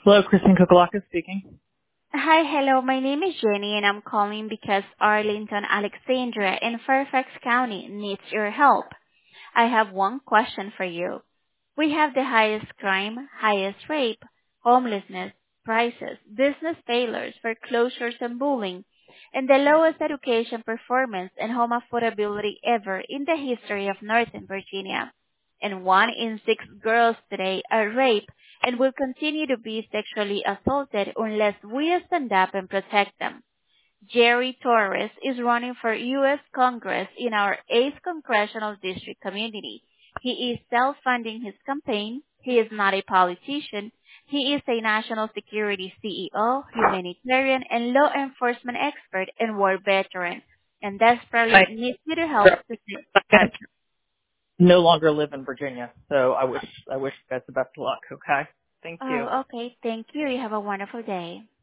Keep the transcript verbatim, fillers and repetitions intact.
Hello, Kristen Kukalaka speaking. Hi, hello. My name is Jenny, and I'm calling because Arlington, Alexandria in Fairfax County needs your help. I have one question for you. We have the highest crime, highest rape, homelessness, prices, business failures, foreclosures and bullying, and the lowest education performance and home affordability ever in the history of Northern Virginia. And one in six girls today are raped and will continue to be sexually assaulted unless we stand up and protect them. Jerry Torres is running for U S. Congress in our eighth Congressional District community. He is self-funding his campaign. He is not a politician. He is a national security C E O, humanitarian, and law enforcement expert and war veteran, and I desperately needs your help to save the I country. no longer live in Virginia, so I wish I wish you guys the best of luck. Okay, thank you. Oh, okay. Thank you. You have a wonderful day.